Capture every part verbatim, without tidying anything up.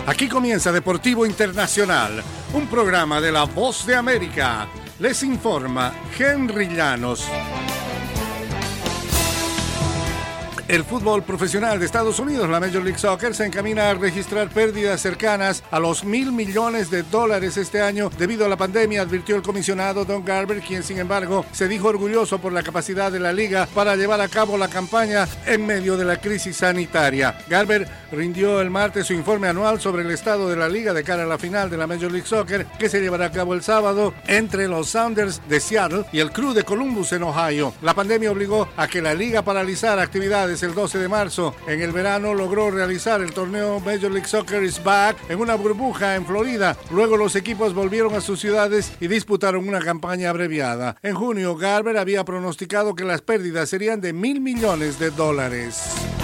Aquí comienza Deportivo Internacional, un programa de La Voz de América. Les informa Henry Llanos. El fútbol profesional de Estados Unidos, la Major League Soccer, se encamina a registrar pérdidas cercanas a los mil millones de dólares este año debido a la pandemia, advirtió el comisionado Don Garber, quien sin embargo se dijo orgulloso por la capacidad de la liga para llevar a cabo la campaña en medio de la crisis sanitaria. Garber rindió el martes su informe anual sobre el estado de la liga de cara a la final de la Major League Soccer, que se llevará a cabo el sábado entre los Sounders de Seattle y el Crew de Columbus en Ohio. La pandemia obligó a que la liga paralizara actividades el doce de marzo. En el verano logró realizar el torneo Major League Soccer is Back en una burbuja en Florida. Luego los equipos volvieron a sus ciudades y disputaron una campaña abreviada. En junio, Garber había pronosticado que las pérdidas serían de mil millones de dólares.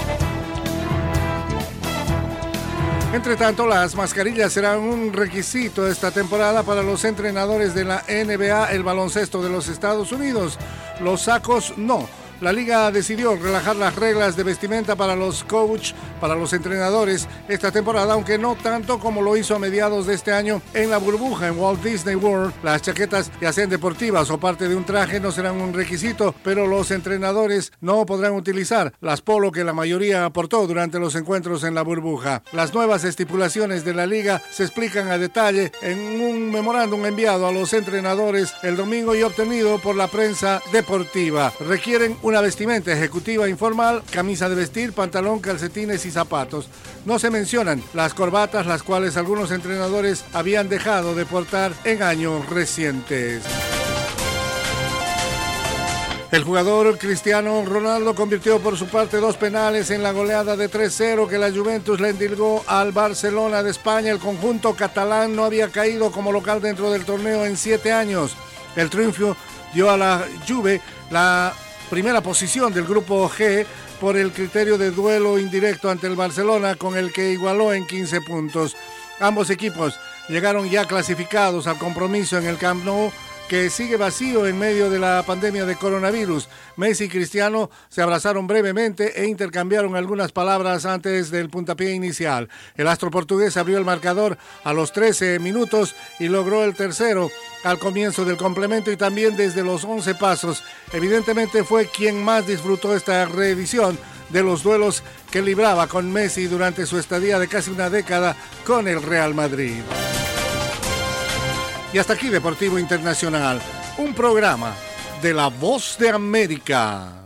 Entre tanto, las mascarillas serán un requisito esta temporada para los entrenadores de la N B A, el baloncesto de los Estados Unidos. Los sacos no. La liga decidió relajar las reglas de vestimenta para los coach, para los entrenadores esta temporada, aunque no tanto como lo hizo a mediados de este año en la burbuja en Walt Disney World. Las chaquetas, ya sean deportivas o parte de un traje, no serán un requisito, pero los entrenadores no podrán utilizar las polo que la mayoría aportó durante los encuentros en la burbuja. Las nuevas estipulaciones de la liga se explican a detalle en un memorándum enviado a los entrenadores el domingo y obtenido por la prensa deportiva. Requieren una vestimenta ejecutiva informal, camisa de vestir, pantalón, calcetines y zapatos. No se mencionan las corbatas, las cuales algunos entrenadores habían dejado de portar en años recientes. El jugador Cristiano Ronaldo convirtió por su parte dos penales en la goleada de tres cero que la Juventus le endilgó al Barcelona de España. El conjunto catalán no había caído como local dentro del torneo en siete años. El triunfo dio a la Juve la primera posición del grupo G por el criterio de duelo indirecto ante el Barcelona, con el que igualó en quince puntos. Ambos equipos llegaron ya clasificados al compromiso en el Camp Nou, que sigue vacío en medio de la pandemia de coronavirus. Messi y Cristiano se abrazaron brevemente e intercambiaron algunas palabras antes del puntapié inicial. El astro portugués abrió el marcador a los trece minutos y logró el tercero al comienzo del complemento y también desde los once pasos. Evidentemente fue quien más disfrutó esta reedición de los duelos que libraba con Messi durante su estadía de casi una década con el Real Madrid. Y hasta aquí Deportivo Internacional, un programa de La Voz de América.